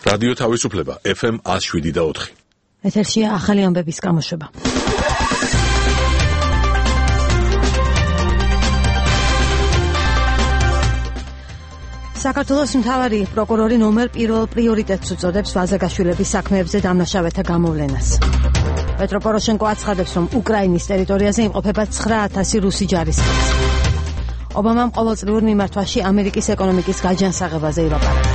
რადიო თავისუფლება FM 107.4. ეთერშია ახალი ამბების გამოშვება. საქართველოს მთავარი პროკურორი ნომერ 1 პრიორიტეტს უწოდებს ვაზაგაშვილების საქმეებზე დამნაშავეთა გამოვლენას. პეტრო პოროშენკო აცხადებს, რომ უკრაინის ტერიტორიაზე იმყოფება 9,000 რუსი ჯარისკაცი. ობამამ ყოველწლიურ მიმართვაში ამერიკის ეკონომიკის გაჯანსაღებაზე ილაპარაკა.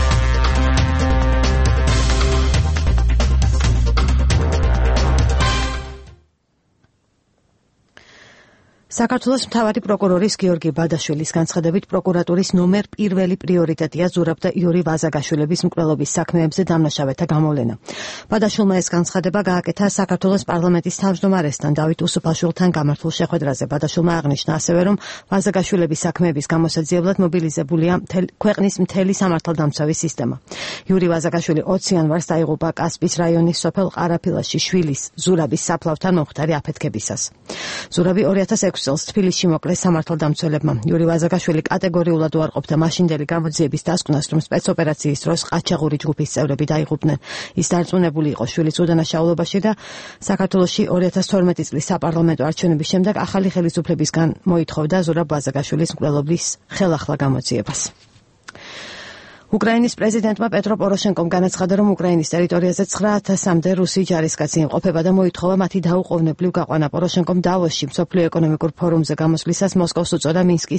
საქართველოს მთავარი პროკურორის გიორგი ბადაშვილის განცხადებით პროკურატურის ნომერ 1 პრიორიტეტია ზურაბ და იური ვაზაგაშვილების მკვლელობის საქმეებზე დამნაშავეთა გამოვლენა. ბადაშვილმა ეს განცხადება გააკეთა საქართველოს პარლამენტის თავმჯდომარესთან დავით უსუფაშვილთან გამართულ შეხვედრაზე. ბადაშვილმა აღნიშნა ასევე, რომ ვაზაგაშვილების საქმეების გამოსაძიებლად მობილიზებულია ქვეყნის მთელი სამართალდამცავი სისტემა. იური ვაზაგაშვილი 20 იანვარს დაიღუპა კასპის რაიონის სოფელ ყარაფილაში შვილის ზურაბის საფლავთან მომხდარი აფეთქებისას. ზურაბი 2006 წელს თბილისში მოკლეს სამართალდამცველებმა. იური ვაზაგაშვილი კატეგორიულად უარყოფდა მაშინდელი გამოძიების დასკვნას, რომ სპეცოპერაციის დროს ყაჩაღური ჯგუფის წევრები დაიღუპნენ. ის დარწმუნებული იყო შვილის უდანაშაულობაში და საქართველოში 2012 წლის საპარლამენტო არჩევნების შემდეგ ახალი ხელისუფლებისგან მოითხოვდა ზურაბ ვაზაგაშვილის მკვლელობის ხელახლა გამოძიებას. უკრაინის პრეზიდენტმა პეტრო პოროშენკომ განაცხადა, რომ უკრაინის ტერიტორიაზე 9,000-მდე რუსი ჯარისკაცი იმყოფება და მოითხოვა მათი დაუყოვნებლივ გაყვანა. პოროშენკომ დავოსში მსოფლიო ეკონომიკურ ფორუმზე გამოსვლისას მოსკოვს მოუწოდა მინსკის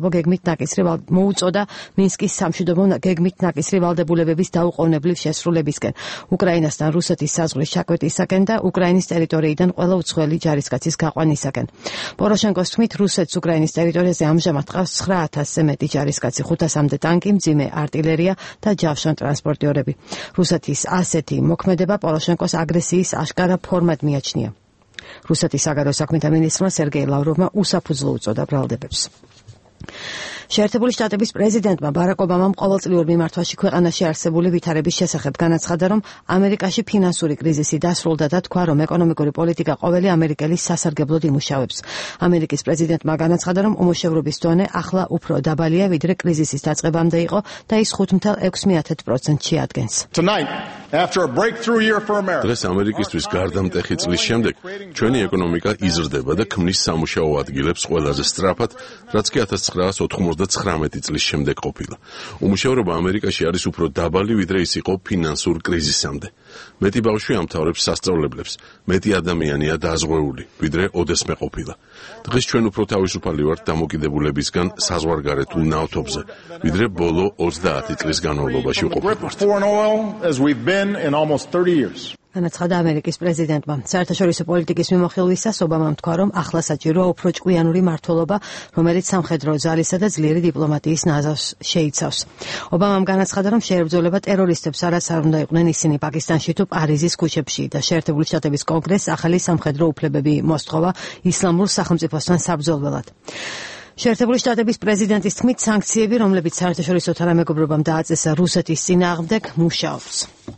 სამშვიდობო გეგმით ნაკისრი ვალდებულებების დაუყოვნებლივ შესრულებისკენ, უკრაინასთან რუსეთის საზღვრის ჩაკვეთისაკენ და უკრაინის ტერიტორიიდან ყველა უცხოელი ჯარისკაცის გაყვანისაკენ. პოროშენკოს თქმით, რუსეთს უკრაინის ტერიტორიაზე ამჟამად ყავს 9,000-ზე მეტი ჯარისკაცი, 500-მდე ტანკი, მძიმე არტილერია და ჯავშან ტრანსპორტიორები. რუსეთის ასეთი მოქმედება პოროშენკოს აგრესიის აშკარა ფორმად მიაჩნია. რუსეთის საგარეო საქმეთა მინისტრმა სერგეი ლავროვმა უსაფუძვლო უწოდა ბრალდებებს. შეერთებული შტატების პრეზიდენტმა ბარაკ ობამამ ყოველწლიურ მიმართვაში ქვეყანაში არსებული ვითარების შესახებ განაცხადა, რომ ამერიკაში ფინანსური კრიზისი დასრულდა და თქვა, რომ ეკონომიკური პოლიტიკა ყოველი ამერიკელის სასარგებლოდ იმუშავებს. ამერიკის პრეზიდენტმა განაცხადა, რომ უმუშევრობის დონე ახლა უფრო დაბალია, ვიდრე კრიზისის დაწყებამდე იყო და ის 5.6%-ში ადგენს. დღეს ამერიკისთვის გარდამტეხი წლის შემდეგ ჩვენი ეკონომიკა იზრდება და ქმნის სამუშაო ადგილებს ყველაზე სწრაფად, რაც კი 1999 წლის შემდეგ ყოფილა. უმუშევრობა ამერიკაში არის უფრო დაბალი, ვიდრე ის იყო ფინანსურ კრიზისამდე. მეტი ბავშვი ამთავრებს სასწავლებლებს, მეტი ადამიანია დაზღვეული, ვიდრე ოდესმე ყოფილა. დღეს ჩვენ უფრო თავისუფალი ვართ დამოკიდებულებისგან საზღვარგარეთ ნავთობზე, ვიდრე ბოლო 20 წლის განმავლობაში ვყოფილვართ. განაცხადა ამერიკის პრეზიდენტმა. საერთაშორისო პოლიტიკის მიმოხილვისას ობამამ თქვა, რომ ახლა საჭიროა უფრო ჭკვიანური მმართველობა, რომელიც სამხედრო ძალისა და ძლიერი დიპლომატიის ნაზავს შეიცავს. ობამამ განაცხადა, რომ შეებრძოლება ტერორისტებს არას არ უნდა იყვნენ ისინი პაკისტანში თუ პარიზის ქუჩებში და შეერთებული შტატების კონგრესს ახალი სამხედრო უფლებები მოსთხოვა ისლამურ სახელმწიფოსთან საბრძოლველად. შეერთებული შტატების პრეზიდენტის თქმით, სანქციები, რომლებიც საერთაშორისო თანამეგობრობამ დააწესა რუსეთის წინააღმდეგ, მუშაობს.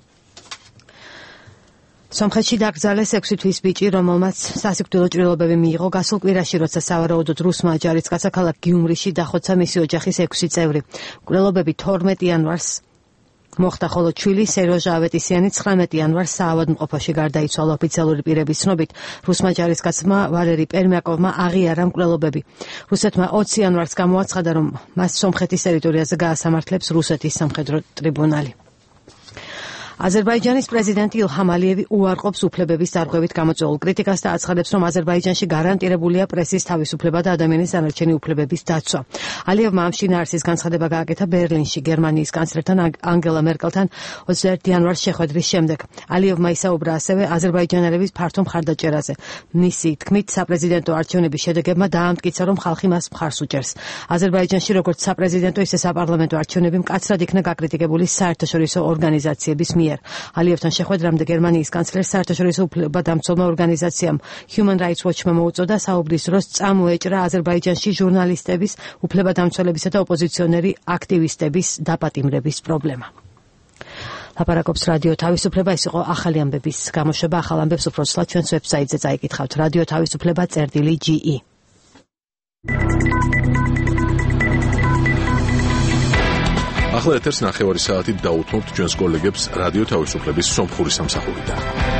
სომხეთში დაკრძალეს 6 თვის ბიჭი, რომელმაც სასიკვდილო ჭრილობები მიიღო გასულ კვირაში, როცა სავარაუდოდ რუსმა ჯარისკაცმა ქალაქ გიუმრიში დახოცა მისი ოჯახის 6 წევრი. მკვლელობები 12 იანვარს მოხდა, ხოლო ჩვილი სეროჟა ავეტისიანი 19 იანვარს საავადმყოფოში გარდაიცვალა. ოფიციალური პირების ცნობით, რუსმა ჯარისკაცმა ვალერი პერმიაკოვმა აღიარა მკვლელობები. რუსეთმა 20 იანვარს გამოაცხადა, რომ მას სომხეთის ტერიტორიაზე გაასამართლებს რუსეთის სამხედრო ტრიბუნალი. აზერბაიჯანის პრეზიდენტი ილჰამ ალიევი უარყოფს უფლებების დარღვევით გამოწვეულ კრიტიკას და აცხადებს, რომ აზერბაიჯანში გარანტირებულია პრესის თავისუფლება და ადამიანის დანარჩენი უფლებების დაცვა. ალიევმა ამ შინაარსის განცხადება გააკეთა ბერლინში გერმანიის კანცლერთან ანგელა მერკელთან 21 იანვარს შეხვედრის შემდეგ. ალიევმა ისაუბრა ასევე აზერბაიჯანელების ფართო მხარდაჭერაზე. მისი თქმით, საპრეზიდენტო არჩევნების შედეგებმა დაამტკიცა, რომ ხალხი მას მხარს უჭერს. აზერბაიჯანში როგორც საპრეზიდენტო, ისე საპარლამენტო არჩევნები მკაცრად იქნა გაკრიტიკებული საერთაშორისო ორგანიზაციების მიერ. ალიევთან შეხვედრამდე გერმანიის კანცლერს საერთაშორისო უფლებადამცველმა ორგანიზაციამ Human Rights Watch-მა მოუწოდა საუბრის დროს წამოეჭრა აზერბაიჯანში ჟურნალისტების, უფლებადამცველებისა და ოპოზიციონერი აქტივისტების დაპატიმრების პრობლემა. ლაპარაკობს რადიო თავისუფლება. ეს იყო ახალი ამბების გამოშვება. ახალ ამბებს უფრო ცლად ჩვენს ვებსაიტზე წაიკითხავთ. რადიო თავისუფლება.ge. ახლა ეთერს 9 საათით დაუთმობთ ჩვენს კოლეგებს რადიო თავისუფლების სომხური სამსახურიდან.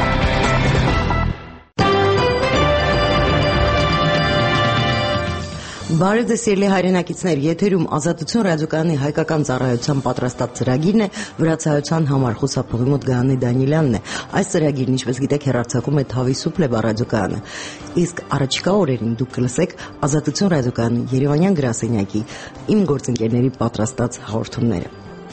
Բարև ձեզ սիրելի հայրենակիցներ, եթերում Ազատություն ռադիոկայանի հայկական ծառայության պատրաստած ծրագիրն է, վրացայության համար խուսափողի մոտ Գայանե Դանիելյանն է։ Այս ծրագիրն, ինչպես գիտեք, հեռարձակում է Թավիսուփլե ռադիոկայանը։ Իսկ առաջիկա օրերին դուք կլսեք Ազատություն ռադիոկայանի Երևանյան գրասենյակի իմ գործընկերների պատրաստած հաղորդումները։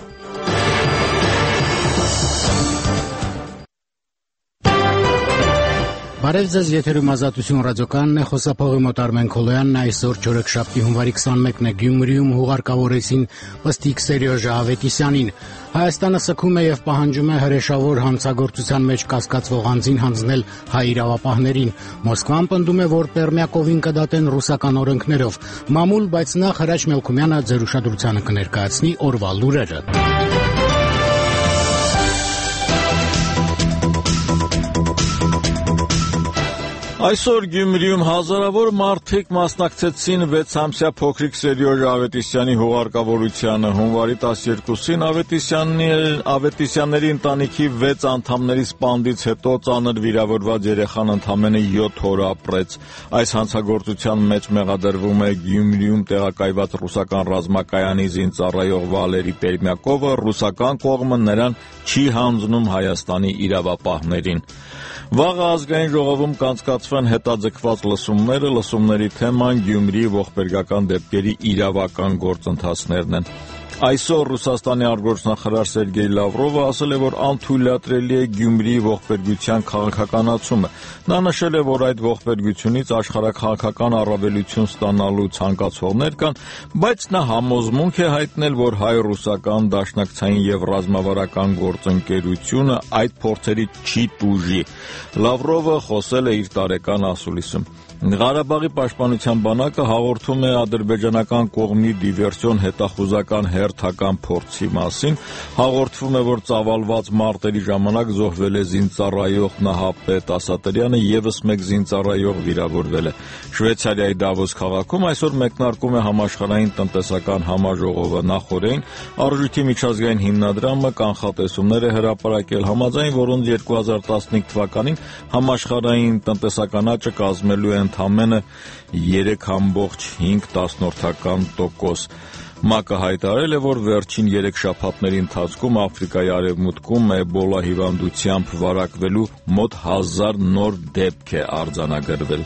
Բարև ձեզ, եթերում Ազատություն ռադիոկայանն է, խոսափողի մոտ Արմեն Քոլոյանն այսօր չորեքշաբթի հունվարի 21-ն է Գյումրիում հուղարկավորեցին պստիկ Սերյոժ Ավետիսյանին։ Հայաստանը սգում է եւ պահանջում է հրեշավոր հանցագործության մեջ կասկածվող անձին հանձնել հայ իրավապահներին։ Մոսկվան պնդում է, որ Պերմյակովին կդատեն ռուսական օրենքներով։ Մամուլ, բայց նախ Հրաչ Մելքումյանը ձեր ուշադրությանը կներկայացնի օրվա լուրերը։ Այսօր Գյումրիում հազարավոր մարդիկ մասնակցեցին 6-ամսյա փոքրիկ Սերյոժ Ավետիսյանի հուղարկավորությանը։ Հունվարի 12-ին Ավետիսյանների ընտանիքի 6 անդամների սպանդից հետո ծանր վիրավորված երեխան ընդամենը 7 օր ապրեց։ Այս հանցագործության մեջ մեղադրվում է Գյումրիում տեղակայված ռուսական ռազմակայանի զինծառայող Վալերի Պերմյակովը, ռուսական կողմը նրան չի հանձնում Հայաստանի իրավապահներին։ Վաղը ազգային ժողովում կանցկացվեն հետաձգված լսումները, լսումների թեման Գյումրիի ողբերգական դեպքերի իրավական գործընթացներն են։ Այսօր Ռուսաստանի արտգործնախարար Սերգեյ Լավրովը ասել է, որ անթույլատրելի է Գյումրիի ողբերգության քաղաքականացումը։ Նա նշել է, որ այդ ողբերգությունից աշխարհաքաղաքական առավելություն ստանալու ցանկացողներ կան, բայց նա համոզմունք է հայտնել, որ հայ-ռուսական դաշնակցային եւ ռազմավարական գործընկերությունը այդ փորձերի չի տուժի։ Լավրովը խոսել է իր տարեկան ասուլիսում։ Ղարաբաղի պաշտպանության բանակը հաղորդում է ադրբեջանական կողմի դիվերսիոն հետախուզական հերթական փորձի մասին, հաղորդվում է, որ ծավալված մարտերի ժամանակ զոհվել է զինծառայող Նահապետ Ասատրյանը, եւս մեկ զինծառայող վիրավորվել է։ Շվեյցարիայի Դավոս քաղաքում այսօր մեկնարկում է համաշխարհային տնտեսական համաժողովը։ Նախորդին Արժույթի միջազգային հիմնադրամը կանխատեսումներ է հրապարակել, համաձայն որոնց 2015 թվականին համաշխարհային տնտեսական աճը կազմելու է ընդամենը 3.5%։ ՄԱԿ-ը հայտարարել է, որ վերջին 3 շաբաթների ընթացքում Աֆրիկայի արևմուտքում էբոլա հիվանդությամբ վարակվելու մոտ 1000 նոր դեպք է արձանագրվել։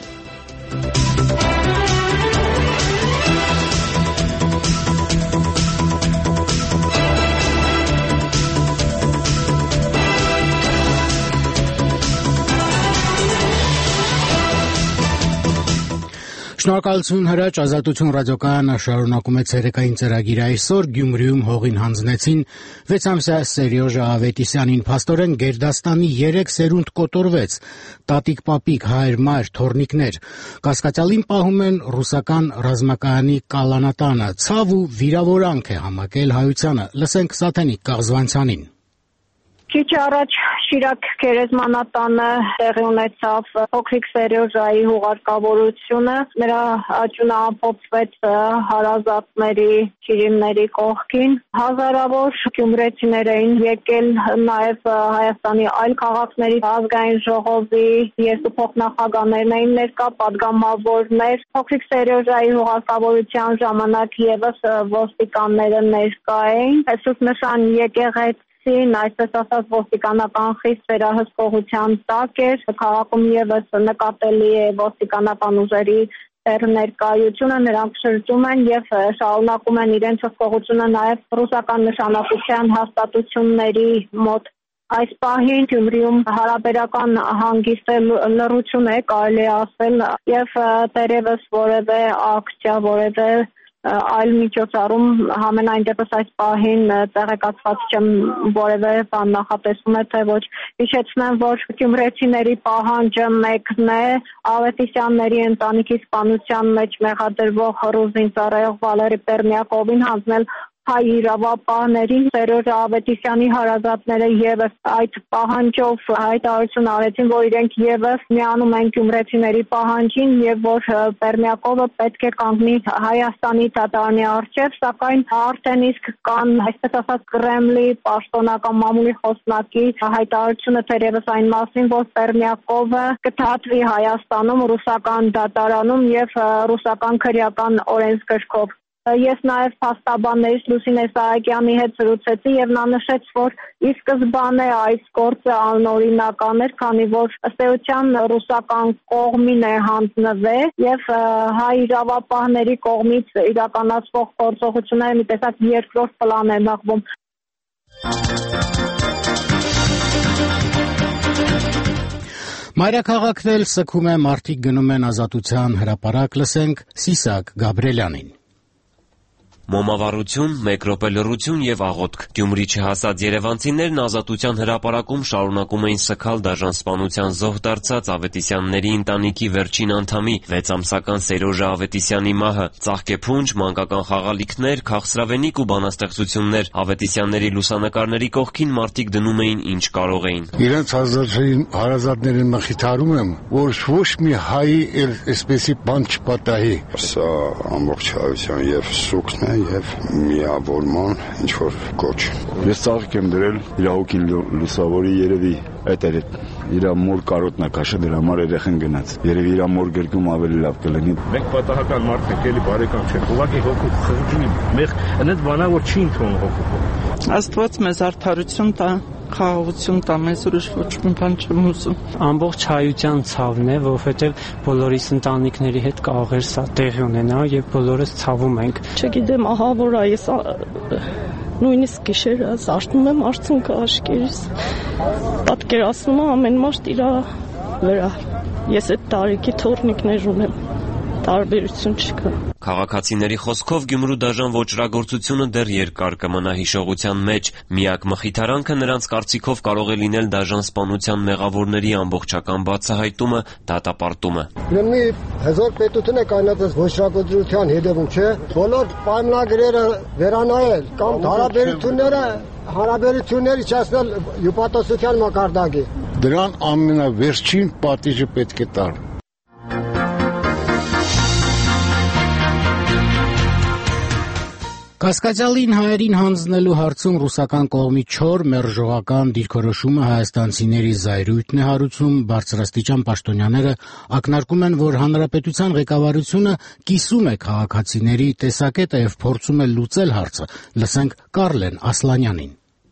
Շնորհակալություն Հրաչ, Ազատություն ռադիոկայանը շարունակում է ցերեկային ծրագիրը։ Այսօր Գյումրիում հողին հանձնեցին 6-ամսյա Սերյոժ Ավետիսյանին։ Փաստորեն Գերդաստանի 3 սերունդ կոտորվեց՝ տատիկ, պապիկ, հայր, մայր, թոռնիկներ։ Կասկածյալին պահում են ռուսական ռազմակայանի կալանատանը։ Ցավ ու վիրավորանք է համակել հայությանը։ Լսենք Սաթենիկ Կաղզվանցյանին։ Քիչ առաջ Շիրակ գերեզմանատանը տեղի ունեցավ փոքրիկ Սերյոժայի հուղարկավորությունը։ Նրա աճյունը ամփոփվեց հարազատների, շիրիմների կողքին։ Հազարավոր գյումրեցիներ էին եկել նաև Հայաստանի այլ քաղաքների ազգային ժողովի երկու փոխնախագահներն էին ներկա, պատգամավորներ։ Փոքրիկ Սերյոժայի հուղարկավորության ժամանակ եւս ոստիկանները ներկա էին։ Սուրբ Նշան եկեղեցի այսպես ասած ոստիկանական խիստ վերահսկողության տակ էր, քաղաքում եւս նկատելի է ոստիկանական ուժերի ներկայությունը, նրանք շրջում են եւ շարունակում են իրենց հսկողությունը նաեւ ռուսական նշանակության հաստատությունների մոտ։ Այս պահին Գյումրիում հարաբերական հանգիստ լռություն է, կարելի է ասել, եւ դեռևս որևէ ակցիա, որևէ այլ միջոցառում համենայն դեպս այս պահին տեղեկացված չեմ որևէ բան նախատեսում է թե ոչ։ Հիշեցնեմ, որ գյումրեցիների պահանջը մեկն է Ավետիսյանների ընտանիքի սպանության մեջ մեղադրվող ռուս զինծառայող Վալերի Պերմյակովին հանձնել հայ իրավապահներին, Սերոժ Ավետիսյանի հարազատները եւս այդ պահանջով հայտարարություն արեցին, որ իրենք եւս միանում են գյումրեցիների պահանջին եւ որ Պերմյակովը պետք է կանգնի Հայաստանի դատարանի առջեւ, սակայն արդեն իսկ կան, այսպես ասած, Կրեմլի պաշտոնական մամուլի խոսնակի հայտարարությունը թերևս այն մասին, որ Պերմյակովը կթաթվի Հայաստանում ռուսական դատարանում եւ ռուսական քրեական օրենսգրքով։ Ես նաև փաստաբաններից Լուսինե Սահակյանի հետ զրուցեցի եւ նա նշեց, որ ի սկզբանե այս գործը անօրինական էր, քանի որ ըստ էության ռուսական կողմին է հանձնվել եւ հայ իրավապահների կողմից իրականացվող գործողությունները մի տեսակ երկրորդ պլան է մղվում։ Մայրաքաղաքն էլ սգում է, մարդիկ գնում են Ազատության հրապարակ, լսենք Սիսակ Գաբրելյանին։ Մոմավառություն, մեկ րոպե լռություն եւ աղոթք։ Գյումրի չհասած երևանցիներն Ազատության հրապարակում շարունակում էին սգալ դաժան սպանության զոհ դարձած Ավետիսյանների ընտանիքի վերջին անդամի 6-ամսական Սերոժ Ավետիսյանի մահը։ Ծաղկեփունջ, մանկական խաղալիքներ, քաղցրավենիք ու բանաստեղծություններ։ Ավետիսյանների լուսանկարների կողքին մարդիկ դնում էին ինչ կարող էին։ Իրենց հարազատներին մխիթարում եմ, որ ոչ մի հայի այսպեսի բան չպատահի։ Սա ամբողջայության եւ սուքն է եւ միավորման ինչ որ կոչ։ Ես ծաղիկ եմ դրել իրավուկի լուսավորի երևի այդ էր իր մոր կարոտն է քաշել դրա համար երեխան գնաց։ Երևի իր մոր գրկում ավելի լավ կլինի։ Մենք պատահական մարդ ենք, էլի բարեկամ չենք։ Ուղղակի հոգու խղճի մեղ այնդ բանա որ չի ընդունում հոգու։ Աստված մեզ արդարություն տա, խաղաղություն տա, մեզ ուրիշ ոչ մի բան չեմ ուզում։ Ամբողջ հայության ցավն է, որովհետև բոլորիս ընտանիքների հետ կարող էր սա տեղի ունենա եւ բոլորս ցավում ենք։ Չգիտեմ, ահա որ այս նույնիսկ գիշերը զարթնում եմ արցունքը աշկերիս։ Պատկերացնում եմ ամեն մարդ իր վրա։ Ես այդ տարիքի թորնիկներ ունեմ։ Տարբերություն չկա։ Քաղաքացիների խոսքով Գյումրու դաժան ոճրագործությունը դեռ երկար կմնա հիշողության մեջ։ Միակ մխիթարանքը նրանց կարծիքով կարող է լինել դաժան սպանության մեղավորների ամբողջական բացահայտումը, դատապարտումը։ Մի հզոր պետություն է կանացած ոճրագործության հետևում, չէ՞։ Բոլոր պայմանագրերը վերանայել կամ հարաբերությունները իջեցնել հյուպատոսության մակարդակի։ Դրան ամենավերջին պատիժը պետք է տալ։ Կասկածյալին հայերին հանձնելու հարցում ռուսական կողմի չոր մերժողական դիրքորոշումը հայաստանցիների զայրույթն է հարուցում, բարձրաստիճան պաշտոնյաները ակնարկում են, որ հանրապետության ղեկավարությունը կիսում է քաղաքացիների տեսակետը եւ փորձում է լուծել հարցը։ Լսենք Կարլեն Ասլանյանին։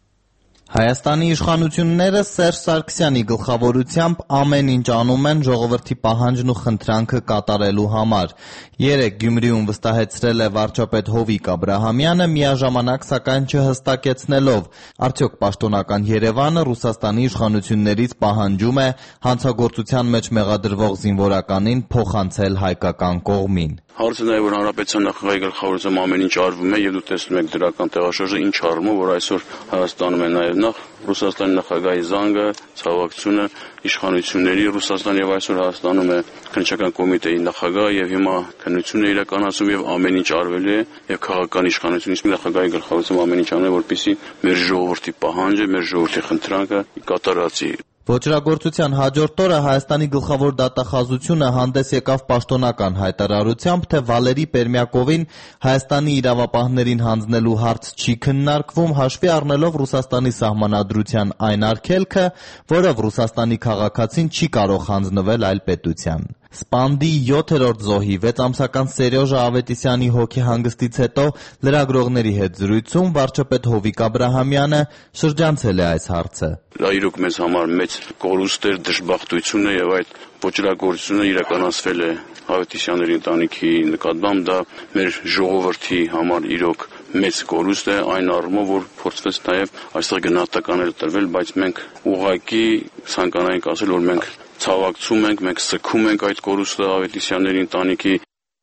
Հայաստանի իշխանությունները Սերժ Սարգսյանի գլխավորությամբ ամեն ինչ անում են ժողովրդի պահանջն ու խնդրանքը կատարելու համար։ Երեկ Գյումրիում վստահեցրել է վարչապետ Հովիկ Աբրահամյանը, միաժամանակ սակայն չհստակեցնելով, արդյոք պաշտոնական Երևանը Ռուսաստանի իշխանություններից պահանջում է հանցագործության մեջ մեղադրվող զինվորականին փոխանցել հայկական կողմին։ Հարցը նաև որ հանրապետության նախագահի գլխավորությամբ ամեն ինչ արվում է եւ դուք տեսնում եք դրական տեղաշարժը ինչ արվում, որ այսօր Հայաստանում է նաև նախ Ռուսաստանի նախագահի զանգը, ցավակցությունը իշխանությունների Ռուսաստան եւ այսօր Հայաստանում է քննչական կոմիտեի նախագահ եւ հիմա քննություն է իրականացում եւ ամեն ինչ արվել է եւ քաղաքական իշխանությունից նախագահի գլխավորությամբ ամեն ինչ անում է որպեսզի մեր ժողովրդի պահանջը, մեր ժողովրդի խնդրանքը կատարածի։ Ոճրագործության հաջորդ օրը Հայաստանի գլխավոր դատախազությունը հանդես եկավ պաշտոնական հայտարարությամբ, թե Վալերի Պերմյակովին Հայաստանի իրավապահներին հանձնելու հարց չի քննարկվում, հաշվի առնելով Ռուսաստանի սահմանադրության այն արգելքը, որով Ռուսաստանի քաղաքացին չի կարող հանձնվել այլ պետության։ Սպանդի 7-րդ զոհի 6-ամսական Սերոժ Ավետիսյանի հոգեհանգստից հետո լրագրողների հետ զրույցում վարչապետ Հովիկ Աբրահամյանը շրջանցել է այս հարցը։ Դա իրոք մեզ համար մեծ կորուստ էր, դժբախտություն է եւ այդ ոճրագործությունը իրականացվել է Ավետիսյանների ընտանիքի նկատմամբ, դա մեր ժողովրդի համար իրոք մեծ կորուստ է այն առումով, որ փորձվեց նաև այստեղ գնահատականներ տրվել, բայց մենք ուղղակի ցանկանայինք ասել, որ մենք ցավակցում ենք, մենք սգում ենք այդ կորուստը Ավետիսյանների ընտանիքի։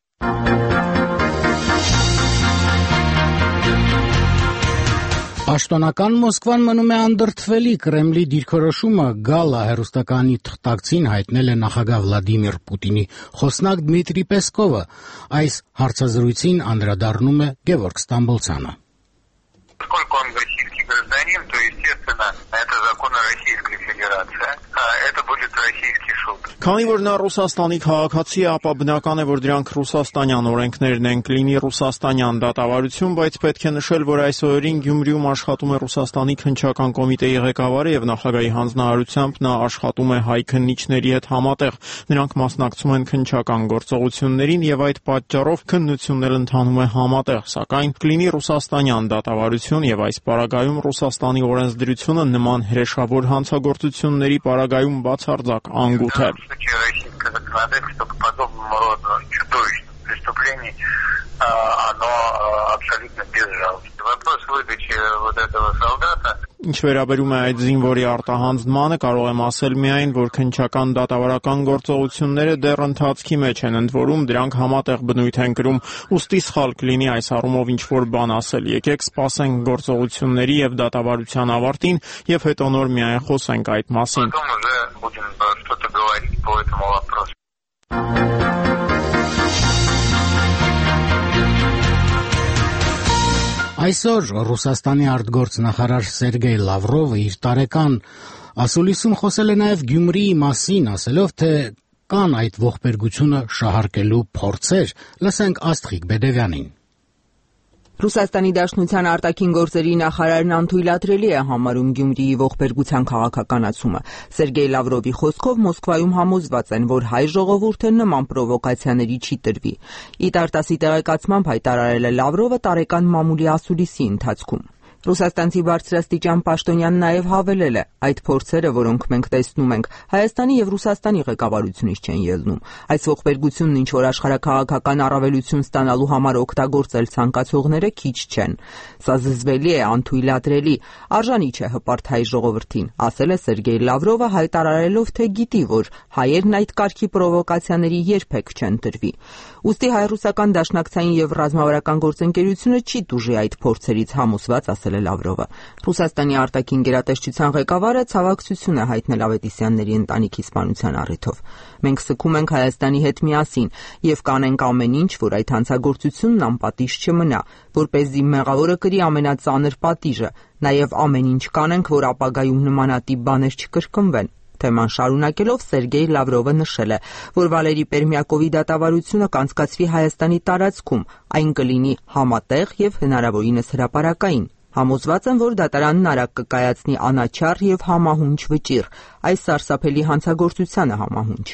Պաշտոնական Մոսկվան մնում է անդրդվելի։ Կրեմլի դիրքորոշումը գալա հեռուստականի թղթակցին հայտնել է նախագահ Վլադիմիր Պուտինի խոսնակ Դմիտրի Պեսկովը։ Այս հարցազրույցին անդրադառնում է Գևորգ Ստամբոլցյանը։ безусловно, Российская Федерация. Это будет российский суд. Քանի որ նա Ռուսաստանի քաղաքացի է, ապա բնական է, որ դրանք ռուսաստանյան օրենքներն են, կլինի ռուսաստանյան դատավարություն, բայց պետք է նշել, որ այս օրերին Գյումրիում աշխատում է Ռուսաստանի քննչական կոմիտեի ղեկավարը եւ նախագահի հանձնարարությամբ նա աշխատում է հայ քննիչների հետ համատեղ։ Նրանք մասնակցում են քննչական գործողություններին եւ այդ պատճառով քննությունները ընթանում է համատեղ, սակայն կլինի ռուսաստանյան դատավարություն եւ այս պարագայում Ռուսաստանի օրենսդրությունը նման հրեշավոր հանցագործությունների պարագայում բացարձակ անգութ է։ Российское законодательство по подобному роду чудовищных преступлений, оно абсолютно безжалостно. Вопрос выдачи вот этого солдата. Ինչ վերաբերում է այդ զինվորի արտահանձնմանը, կարող եմ ասել միայն, որ քննչական դատավարական գործողությունները դեռ ընթացքի մեջ են, ընդ որում դրանք համատեղ բնույթ են կրում, ուստի սխալ կլինի այս առումով ինչ-որ բան ասել։ Եկեք սպասենք գործողությունների եւ դատավարության ավարտին եւ հետո նոր միայն խոսենք այդ մասին։ Потом уже будем что-то говорить по этому вопросу. Այսօր Ռուսաստանի արտգործնախարար Սերգեյ Լավրովը իր տարեկան ասուլիսում խոսել է նաև Գյումրիի մասին, ասելով, թե կան այդ ողբերգությունը շահարկելու փորձեր։ Լսենք Աստղիկ Բեդևյանին։ Ռուսաստանի Դաշնության արտաքին գործերի նախարարն անթույլատրելի է համարում Գյումրիի ողբերգության քաղաքականացումը։ Սերգեյ Լավրովի խոսքով Մոսկվայում համոզված են, որ հայ ժողովուրդը նման պրովոկացիաների չի տրվի։ ԻՏԱՐ-10-ի տեղեկացմամբ հայտարարել է Լավրովը տարեկան մամուլի ասուլիսի ընթացքում։ Ռուսաստանցի բարձրաստիճան պաշտոնյան նաև հավելել է. այդ փորձերը, որոնք մենք տեսնում ենք, Հայաստանի եւ Ռուսաստանի ղեկավարությունից չեն ելնում։ Այս ողբերգությունն ինչ որ աշխարհաքաղաքական առավելություն ստանալու համար օգտագործել ցանկացողները քիչ չեն։ Սա զզվելի է, անթույլատրելի, արժանի չէ հպարտ հայ ժողովրդին, ասել է Սերգեյ Լավրովը, հայտարարելով, թե գիտի, որ հայերն այդ կարգի պրովոկացիաների երբեք չեն տրվի։ Ուստի հայ-ռուսական դաշնակցային եւ ռազմավարական գործընկերությունը չի տուժի այդ փորձերից, համոզված ասել է Լավրովը։ Ռուսաստանի արտաքին գերատեսչության ղեկավարը ցավակցություն է հայտնել Ավետիսյանների ընտանիքի սպանության առիթով։ Մենք սկում ենք Հայաստանի հետ միասին եւ կանենք ամեն ինչ, որ այդ հանցագործությունն անպատիժ չմնա, որպեսզի մեղավորը կրի ամենածանր պատիժը, նաեւ ամեն ինչ կանենք, որ ապագայում նմանատիպ բաներ չկրկնվեն։ Թեման շարունակելով Սերգեյ Լավրովը նշել է, որ Վալերի Պերմյակովի դատավարությունը կանցկացվի Հայաստանի տարածքում, այն կլինի համատեղ եւ հնարավորինս հրապարակային։ Համոզված են, որ դատարանն արագ կկայացնի անաչառ եւ համահունչ վճիռ, այս սարսափելի հանցագործությանը համահունչ։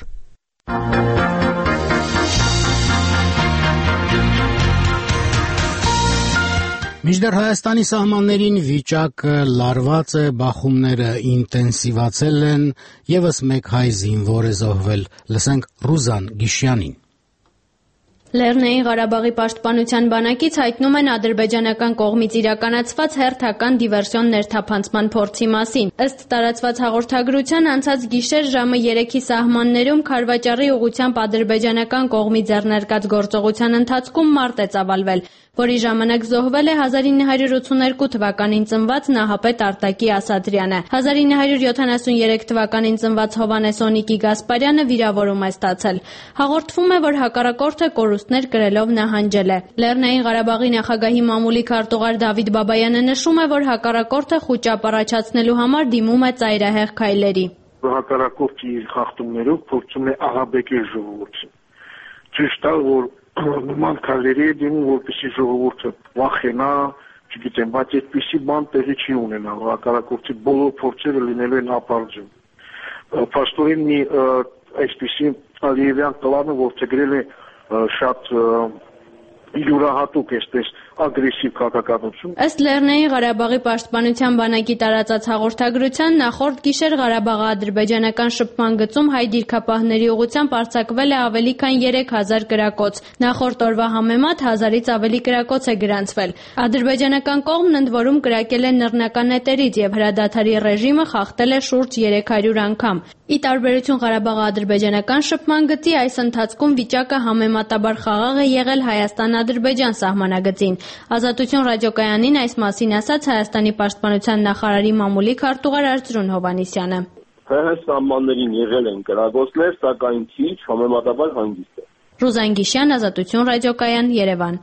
Մինչդեռ Հայաստանի սահմաններին վիճակը լարված է, բախումները ինտենսիվացել են, եւս մեկ հայ զինվոր է զոհվել։ Լսենք Ռուզան Գիշյանին։ Լեռնային Ղարաբաղի պաշտպանության բանակից հայտնում են ադրբեջանական կողմից իրականացված հերթական դիվերսիոն ներթափանցման փորձի մասին։ Ըստ տարածված հաղորդագրության անցած գիշեր ժամը 3-ի սահմաններում Քարվաճառի ուղղությամբ ադրբեջանական կողմի ձեռնարկած գործողության ընթացքում մարդ է ծավալվել, որի ժամանակ զոհվել է 1982 թվականին ծնված Նահապետ Արտակի Ասատրյանը։ 1973 թվականին ծնված Հովանես Օնիկի Գասպարյանը վիրավորում է ստացել։ Հաղորդվում է, որ հակառակորդը կորուստներ կրելով նահանջել է։ Լեռնային Ղարաբաղի նախագահի մամուլի քարտուղար Դավիթ Բաբայանը նշում է, որ հակառակորդը խուճապ առաջացնելու համար դիմում է ծայրահեղ քայլերի։ Հակառակորդի իր խախտումներով փորձում է աղաբեկել ժողովրդին։ Ճիշտ է, որ նման քայլերի է դիմում, որպեսզի ժողովուրդը վախենա, չգիտեմ, բայց այդպիսի բան տեղի չի ունենալ, հակառակորդի բոլոր փորձերը լինելու են ապարդյուն։ Փաստորեն մի այսպիսի Ալիևյան կլանը որդեգրել է շատ յուրահատուկ այսպես ագրեսիվ քաղաքականություն։ Ըստ Լեռնային Ղարաբաղի պաշտպանության բանակի տարածած հաղորդագրության նախորդ գիշեր Ղարաբաղի ադրբեջանական շփման գծում հայ դիրքապահների ուղղությամբ արձակվել է ավելի քան 3000 կրակոց։ Նախորդ օրվա համեմատ 1000-ից ավելի կրակոց է գրանցվել։ Ադրբեջանական կողմն ընդ որում կրակել է նռնական նետերից եւ հրադադարի ռեժիմը խախտել է շուրջ 300 անգամ։ Ի տարբերություն Ղարաբաղի ադրբեջանական շփման գծի, այս ընթացքում վիճակը համեմատաբար խաղաղ է եղել Հայաստան-Ադրբեջան սահմանագծին։ Ազատություն ռադիոկայանին այս մասին ասաց Հայաստանի պաշտպանության նախարարի մամուլի քարտուղար Արծրուն Հովհաննիսյանը։ ՀՀ սահմաններին եղել են կրակոցներ, սակայն քիչ, համեմատաբար հանգիստ է։ Ռուզան Գիշյան, Ազատություն ռադիոկայան, Երևան։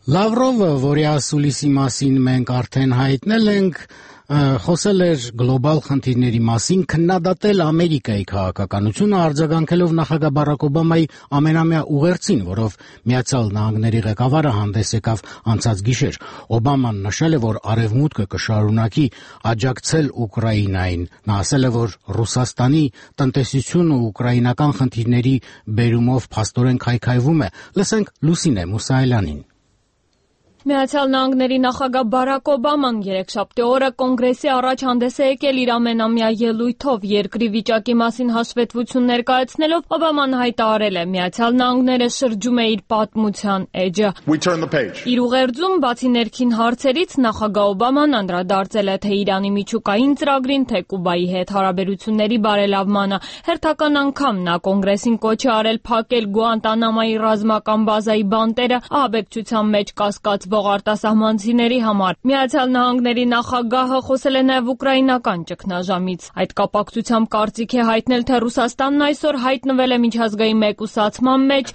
Լավրովը, որի ասուլիսի մասին մենք արդեն հայտնել ենք, խոսել էր գլոբալ խնդիրների մասին, քննադատել Ամերիկայի քաղաքականությունը, արձագանքելով նախագահ Բարակ Օբամայի ամենամյա ուղերձին, որով Միացյալ Նահանգների ղեկավարը հանդես եկավ անցած գիշեր։ Օբաման նշել է, որ Արևմուտքը կշարունակի աջակցել Ուկրաինային։ Նա ասել է, որ Ռուսաստանի տնտեսությունը ուկրաինական խնդիրների բերումով փաստորեն քայքայվում է։ Լսենք Լուսինե Մուսայելյանին։ Միացյալ Նահանգների նախագահ Բարակ Օբաման երեքշաբթի օրը կոնգրեսի առաջ հանդես է եկել իր ամենամյա ելույթով երկրի վիճակի մասին հաշվետվություն ներկայացնելով Օբաման հայտարարել է Միացյալ Նահանգները շրջում է իր պատմության էջը։ Իր ուղերձում բացի ներքին հարցերից նախագահ Օբաման անդրադարձել է թե Իրանի միջուկային ծրագրին, թե Կուբայի հետ հարաբերությունների բարելավմանը։ Հերթական անգամ նա կոնգրեսին կոչ է արել փակել Գուանտանամոյի ռազմական բազայի բանտերը ահաբեկչության մեջ կասկածվող արտասահմանցիների համար։ Միացյալ Նահանգների նախագահը խոսել է նաև ուկրաինական ճգնաժամից։ Այդ կապակցությամբ կարծիք է հայտնել, թե Ռուսաստանն այսօր հայտնվել է միջազգային մեկուսացման մեջ,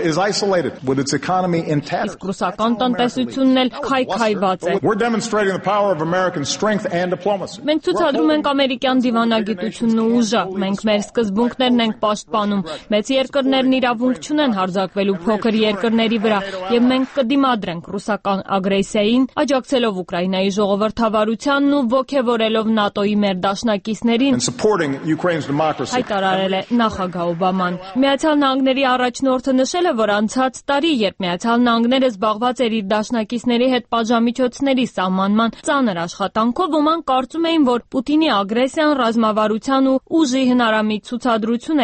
իսկ ռուսական տնտեսությունն էլ քայքայված է։ Մենք ցուցադրում ենք ամերիկյան դիվանագիտությունն ու ուժը, մենք մեր սկզբունքներն ենք պաշտպանում։ Մեծ երկրներն իրավունք չունեն հարձակվելու փոքր երկրների վրա, եւ մենք կդիմադրենք ռուսական ագրեսիային, աջակցելով Ուկրաինայի ժողովրդավարությանն ու ոգևորելով ՆԱՏՕ-ի մեր դաշնակիցներին, հայտարարել է նախագահ Օբաման։ Միացյալ Նահանգների առաջնորդը նշել է, որ անցած տարի, երբ Միացյալ Նահանգները զբաղված էր իր դաշնակիցների հետ պատժամիջոցների սահմանման ծանր աշխատանքով, ոմանք կարծում էին, որ Պուտինի ագրեսիան ռազմավարության ու ուժի հնարամիտ ցուցադրություն է։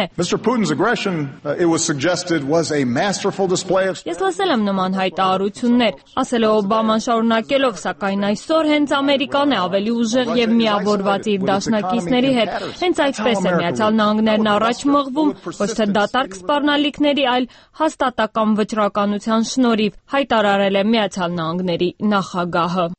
Ես լսել եմ նման հայտարարություններ, ասել է Օբաման շարունակելով, սակայն այսօր հենց Ամերիկան է ավելի ուժեղ եւ միավորված իր դաշնակիցների հետ։ Հենց այդպես է Միացյալ Նահանգներն առաջ մղվում, ոչ թե դատարկ սպառնալիքների, այլ հաստատակամ վճռականության շնորհիվ, հայտարարել է Միացյալ Նահանգների նախագահը։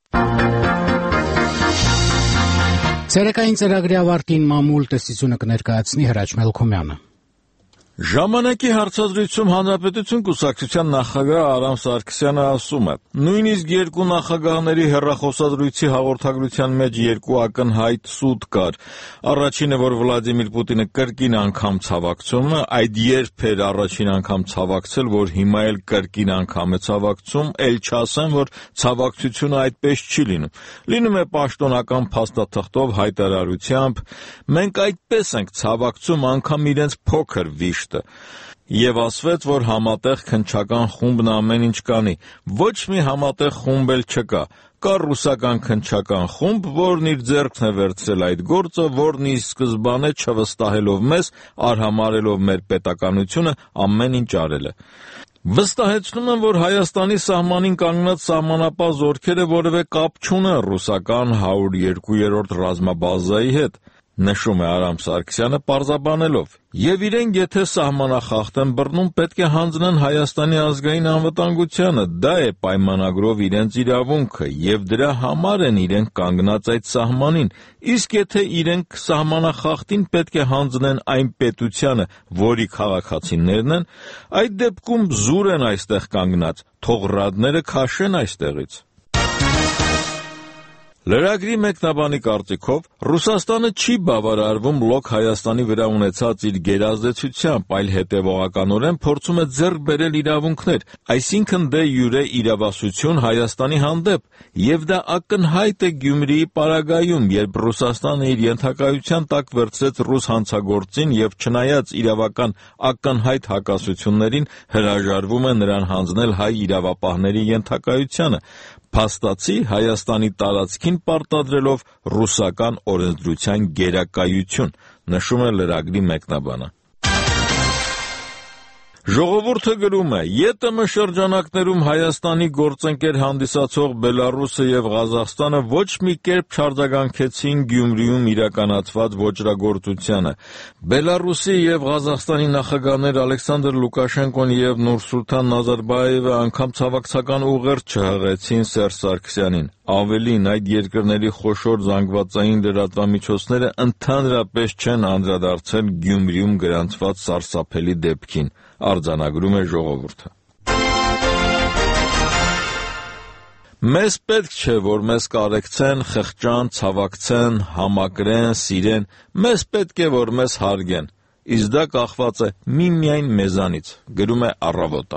Ցերեկային ծրագրի ավարտին մամուլ տեսությունը կներկայացնի Հրաչ Մելքոմյանը։ Ժամանակի հարցազրույցում Հանրապետություն կուսակցության նախագահ Արամ Սարգսյանը ասում է. նույնիսկ երկու նախագահների հեռախոսազրույցի հաղորդագրության մեջ երկու ակնհայտ սուտ կար։ Առաջինը, որ Վլադիմիր Պուտինը կրկին անգամ ցավակցում է, այդ երբ էր առաջին անգամ ցավակցել, որ հիմա էլ կրկին անգամ է ցավակցում, ել չասեմ, որ ցավակցությունը այդպես չի լինում։ Լինում է պաշտոնական փաստաթղթով հայտարարությամբ, մենք այդպես ենք ցավակցում անգամ իրենց փոքր վիշտ Եվ ասվեց, որ համատեղ քննչական խումբն ամեն ինչ կանի, ոչ մի համատեղ խումբ էլ չկա, կա ռուսական քննչական խումբ, որն իր ձեռքն է վերցրել այդ գործը, որն ի սկզբանե չվստահելով մեզ, արհամարելով մեր պետականությունը, ամեն ինչ արել է։ Վստահեցնում եմ, որ Հայաստանի սահմանին կանգնած սահմանապահ զորքերը որևէ կապ չունեն ռուսական 102-րդ ռազմաբազայի հետ, նշում է Արամ Սարգսյանը պարզաբանելով, եւ իրենք եթե սահմանախախտ են բռնում, պետք է հանձնեն Հայաստանի ազգային անվտանգությանը, դա է պայմանագրով իրենց իրավունքը, եւ դրա համար են իրենք կանգնած այդ սահմանին, իսկ եթե իրենք սահմանախախտին պետք է հանձնեն այն պետությանը, որի քաղաքացիներն են, այդ դեպքում զուր են այստեղ կանգնած, թող ռադները քաշեն այստեղից։ Լրագրի մեկնաբանի կարծիքով Ռուսաստանը չի բավարարվում լոկ Հայաստանի վրա ունեցած իր գերազդեցությամբ, այլ հետևողականորեն փորձում է ձեռք բերել իրավունքներ, այսինքն դե յուրե իրավասություն Հայաստանի հանդեպ, եւ դա ակնհայտ է Գյումրիի պարագայում, երբ Ռուսաստանը իր ենթակայության տակ վերցրեց ռուս հանցագործին եւ չնայած իրավական ակնհայտ հակասություններին հրաժարվում է նրան հանձնել հայ իրավապահների ենթակայությանը, փաստացի Հայաստանի տարածքին պարտադրելով ռուսական օրենսդրության գերակայություն, նշում է լրագրի մեկնաբանը։ Ժողովուրդը գրում է. ԵՏՄ շրջանակներում Հայաստանի գործընկեր հանդիսացող Բելարուսը եւ Ղազախստանը ոչ մի կերպ չարձագանքեցին Գյումրիում իրականացված ոճրագործությանը։ Բելարուսի եւ Ղազախստանի նախագահներ Ալեքսանդր Լուկաշենկոն եւ Նուրսուլտան Նազարբաևը անգամ ցավակցական ուղերձ չհղեցին Սերժ Սարգսյանին։ Ավելին, այդ երկրների խոշոր զանգվածային լրատվամիջոցները ընդհանրապես չեն անդրադարձել Գյումրիում գրանցված սարսափելի դեպքին, արձանագրում է ժողովուրդը։ Մեզ պետք չէ, որ մեզ կարեկցեն, խղճան, ցավակցեն, համակրեն, սիրեն, մեզ պետք է, որ մեզ հարգեն, իսկ դա կախված է միմիայն մեզանից, գրում է Առավոտը։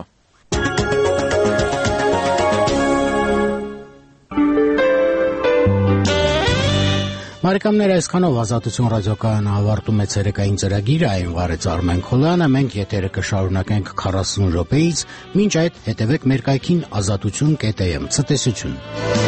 Բարեկամներ, այսքանով Ազատություն ռադիոկայանը ավարտում է ցերեկային ծրագիրը, այն վարեց Արմեն Քոլյանը, մենք եթերը կշարունակենք 40 րոպեից, մինչ այդ հետևեք մեր կայքին azatutun.am, ցտեսություն։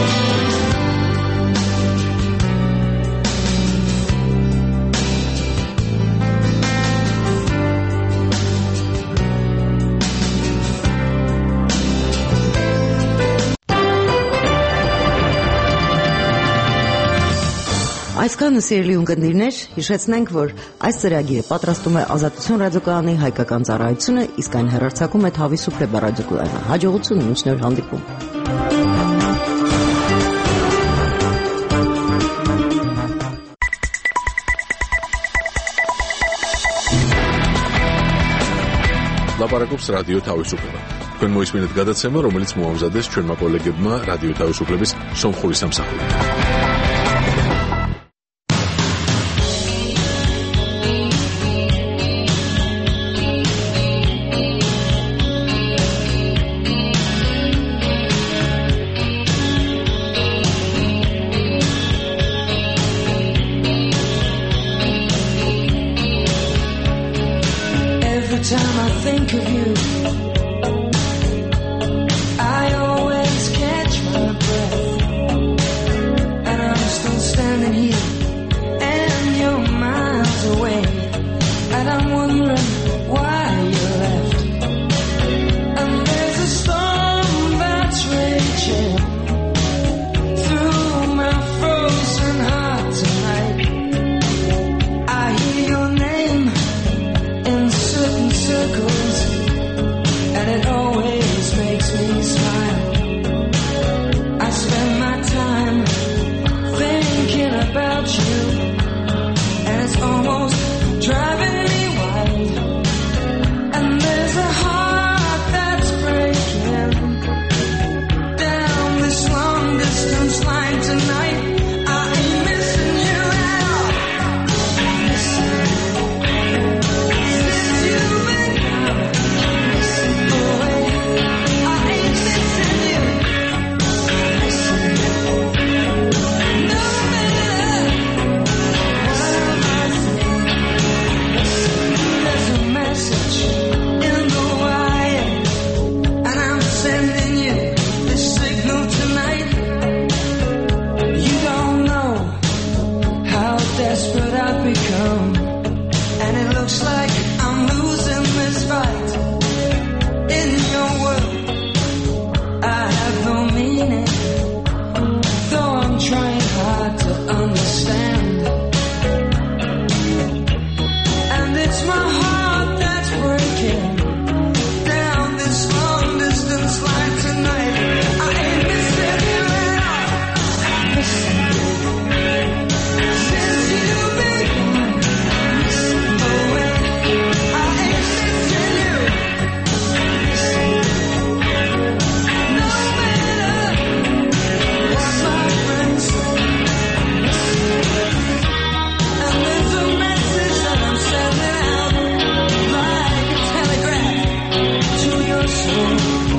Այսքանը սիրելի ունկնդիրներ, հիշեցնենք, որ այս ծրագիրը պատրաստում է Ազատություն ռադիոկայանի հայկական ծառայությունը, իսկ այն հեռարձակում է Թավիսուփլե ռադիոկայանը։ Հաջողություն, մինչ նոր հանդիպում։ Լապարակոպս ռադիո Թավիսուփլե։ Când mă uiți gadățemă, româliți mă amzades, cel mai colegă radio Թավիսուփլեից Սոմխորիսամ Սախուրի։ Every time I think of you, I always catch my breath, and I'm still standing here, and you're miles away, and I'm wondering why you left. And there's a storm that's raging through my frozen heart tonight. I hear your name in certain circles, and it always makes me smile. I spend my time thinking about you, and it's almost driving me wild. And there's a heart that's breaking down this long distance line tonight. I ain't missing you at all. Since you've been gone away, I ain't missing you. No matter what I think, there's a message in the wire, and I'm sending you this signal tonight. You don't know how desperate I've become, and it looks like I'm losing this fight. In your world, I have no meaning, though I'm trying hard to understand. And it's my heart that's breaking down this long distance line tonight. I ain't missing you at all. Missing you. Since you've been gone away, I ain't missing you. No matter what my friends say. And there's a message that I'm sending out like a telegraph to your soul.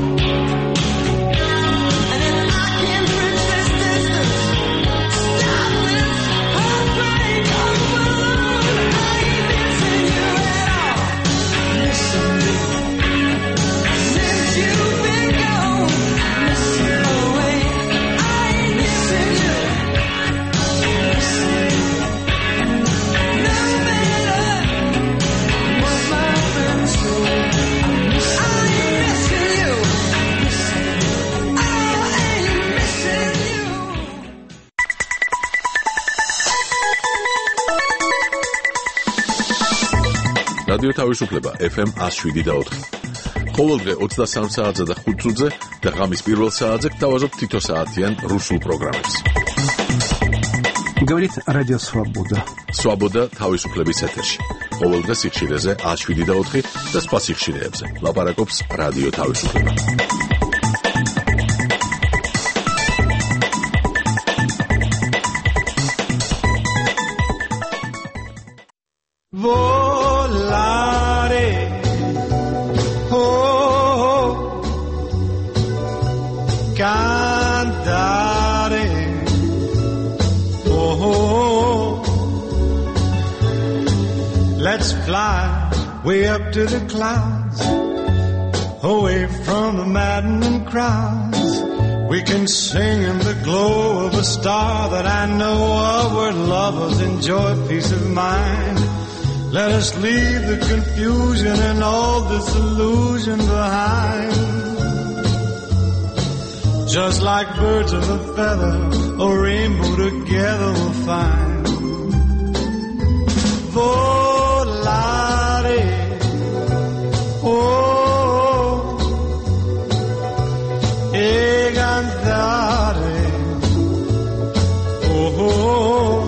And if I can bridge this distance, stop this heartbreak on the balloon, I ain't missing you at all. Missing you. Since you've been gone, missing away, I ain't missing you. Missing you. No matter what my friends say, I ain't missing you. I ain't missing you. რადიო თავისუფლება FM 107.4. ყოველდღე 23 საათზე და 5 წუთზე და ღამის პირველ საათზე გთავაზობ თითო საათიან რუსულ პროგრამებს. Говорит Радио Свобода. Свобода თავისუფლების ეთერში. ყოველდღე სიხშირეზე 107.4 და სხვა სიხშირეებზე. ლაპარაკობს რადიო თავისუფლება. Let's fly way up to the clouds, away from the maddening crowds. We can sing in the glow of a star that I know of, where lovers enjoy peace of mind. Let us leave the confusion and all disillusion behind. Just like birds of a feather, a rainbow together we'll find. Volare, oh, e cantare, oh.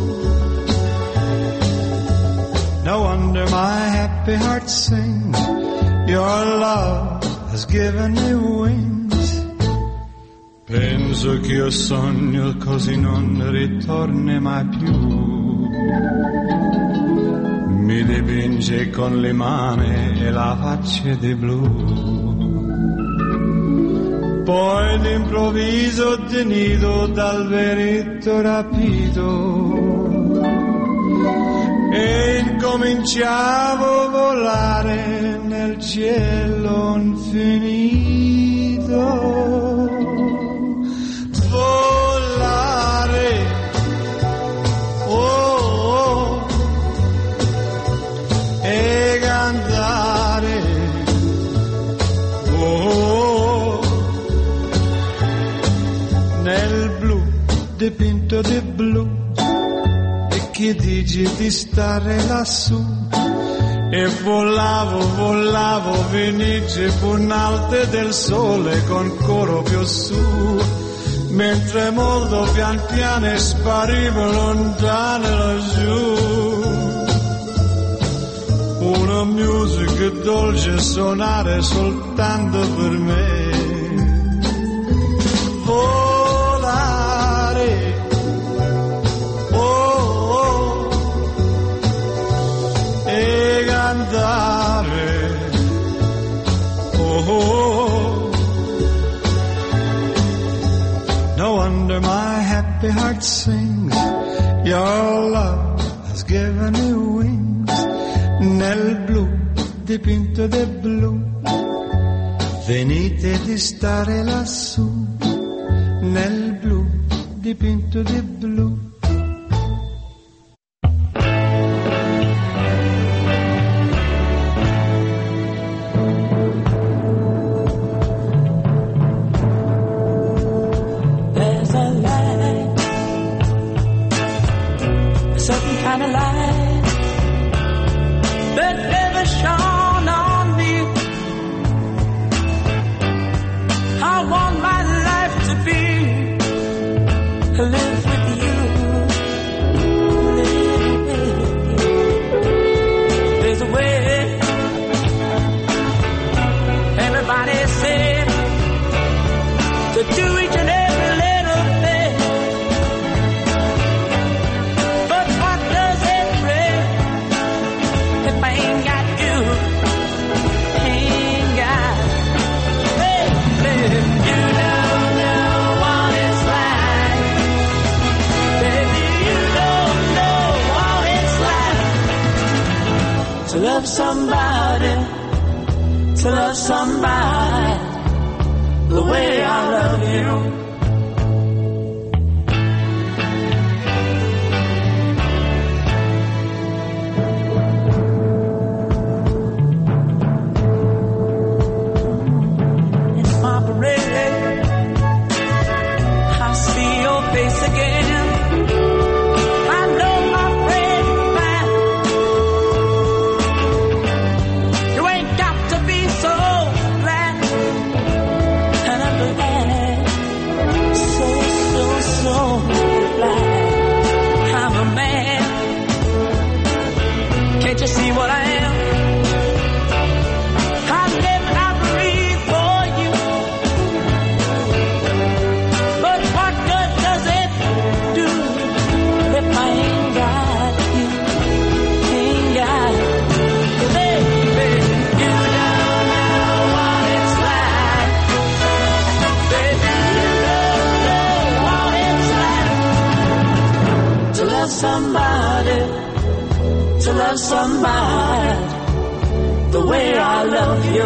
No wonder my happy heart sings. Your love has given me wings. Penso che io sogno così non ritorni mai più. Mi dipinge con le mani e la faccia di blu. Poi d'improvviso tenido dal vento rapito e incominciavo a volare nel cielo infinito. Volare, oh, e cantare, oh, nel blu dipinto di blu. Che dici di stare lassù? E volavo, venice punalte del sole con coro più su, mentre molto pian piano sparivo lontano laggiù. Una musica dolce suonare soltanto per me. Volare, e cantare, oh, no wonder my happy heart sings. Your love has given me wings. Nel blu dipinto di blu, venite di stare lassù. Nel blu dipinto di blu. To love somebody the way I love you. It's my parade. I see your face again. Can't you see what I am? I live and I breathe for you. But what good does it do if I ain't got you? Ain't got you, baby. You don't know what it's like. Baby, you don't know what it's like to love somebody, to love somebody the way I love you.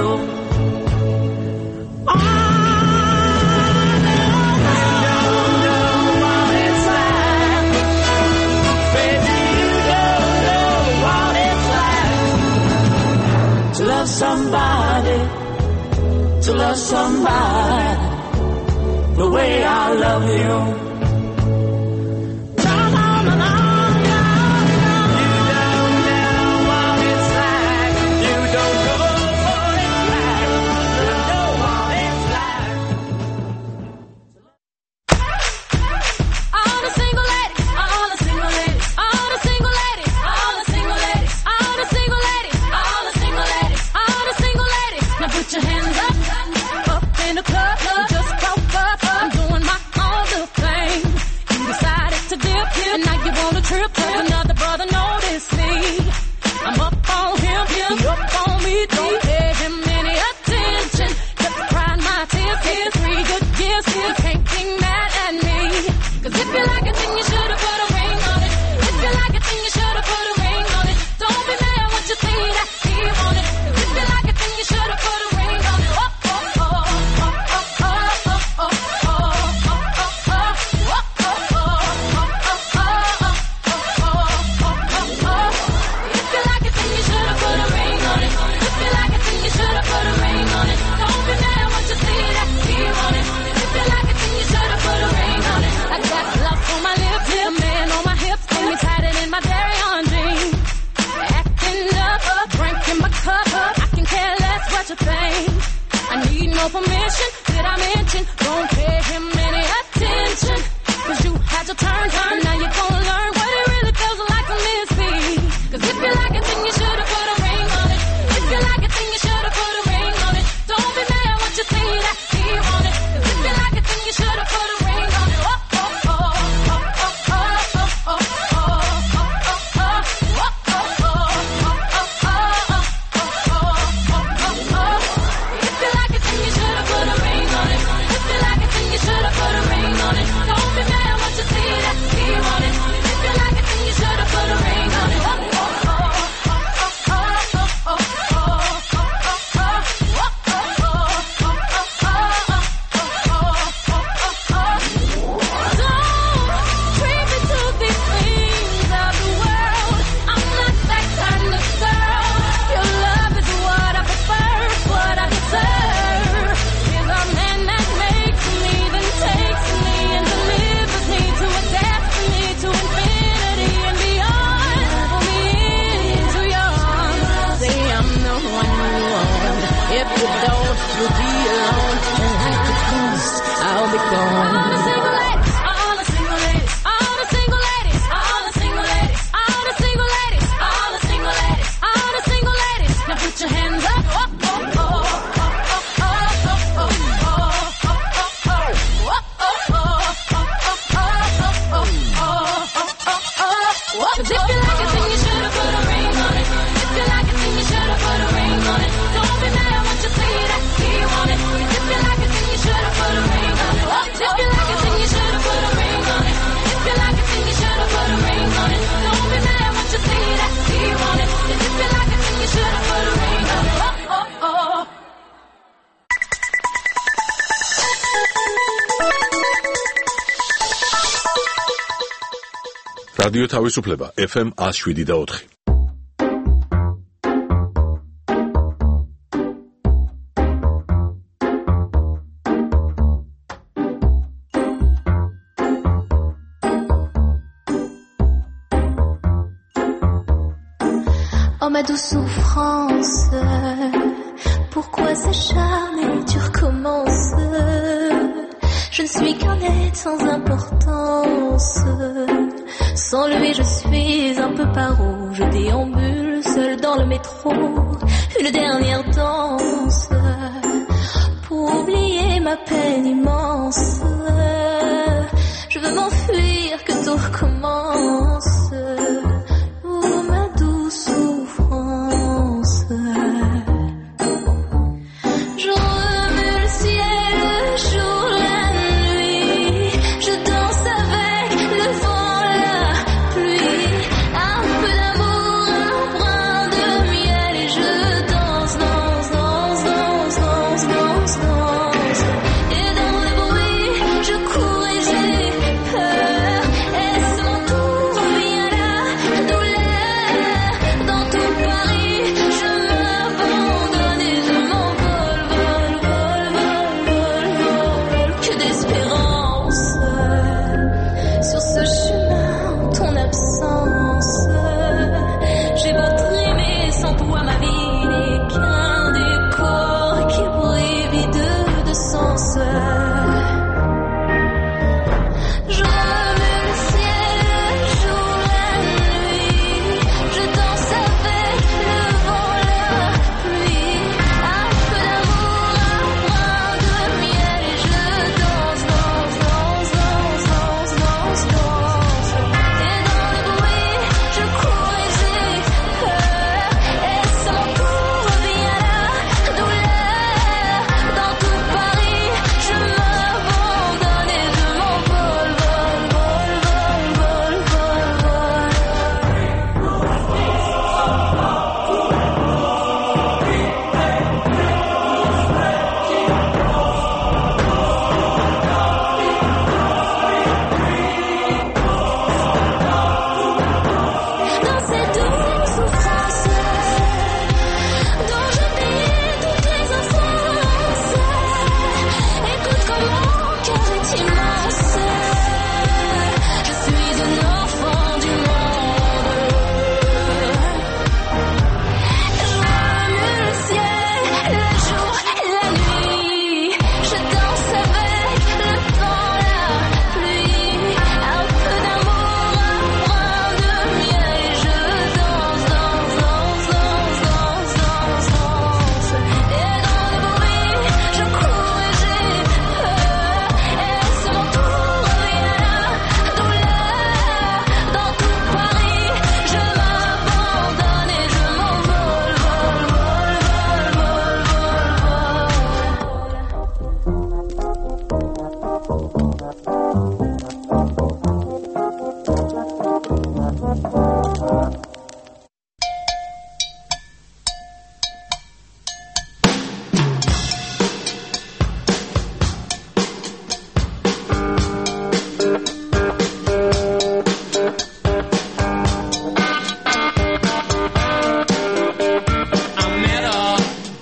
Somebody, to love somebody the way I love you. რადიო თავისუფლება FM 107.4. Oh ma douce souffrance, pourquoi s'acharner, tu recommences. Je ne suis qu'un être sans importance. Sans lui je suis un peu paro. Je déambule seul dans le métro. Une dernière danse pour oublier ma peine immense. Je veux m'enfuir, que tout recommence. Oh ma douce souffrance. Je remue le ciel, le jour, la nuit. Je danse avec le vent, la pluie. Un peu d'amour, un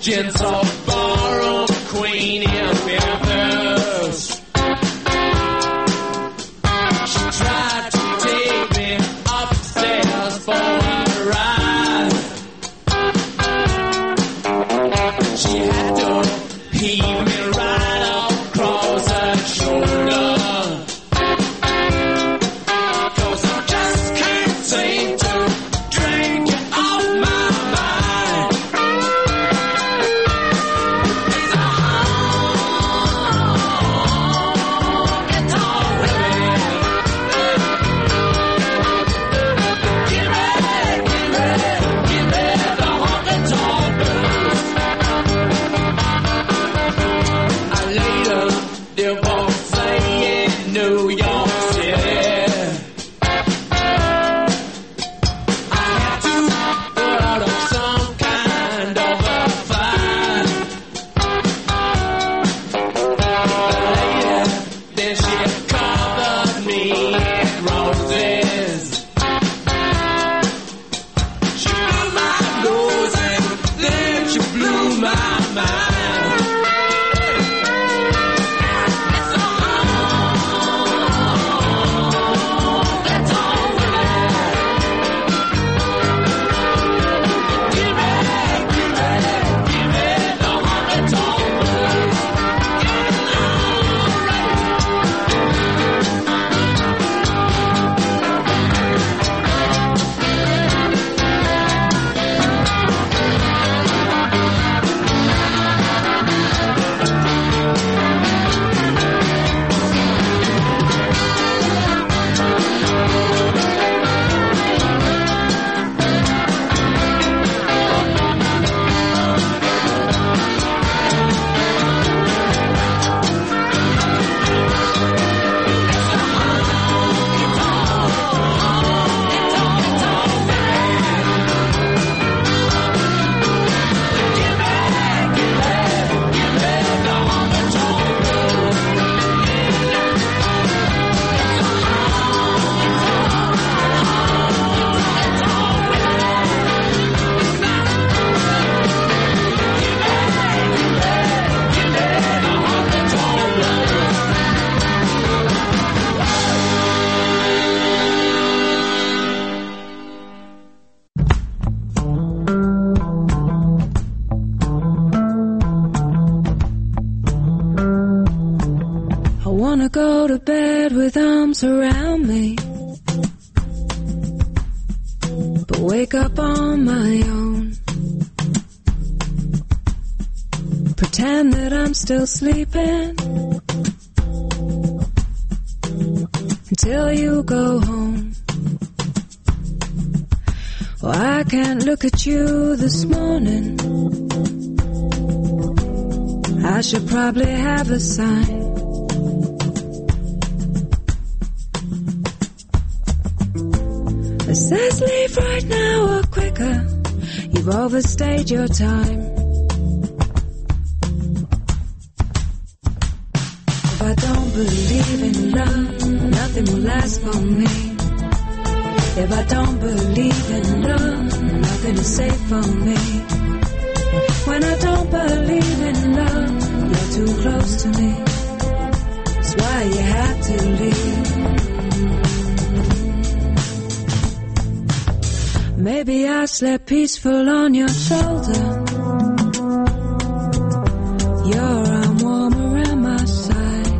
gentle ballroom queen in Memphis. She tried to take me upstairs for a ride. She had to heave me right across her shoulder. 'Cause I just can't seem to drink you off my mind. It's a honky-tonk women. Give me the honky-tonk blues. I later divorcee in New York City. I had to put out of some kind of a fight. Later, then she covered me in roses. She blew my nose and then she blew my mind. I wanna go to bed with arms around me, but wake up on my own. Pretend that I'm still sleeping until you go home. Well, I can't look at you this morning. I should probably have a sign. It says leave right now or quicker. You've overstayed your time. If I don't believe in love, nothing will last for me. If I don't believe in love, nothing is safe for me. When I don't believe in love, you're too close to me. That's why you had to leave. Maybe I slept peaceful on your shoulder. Your arm warm around my side.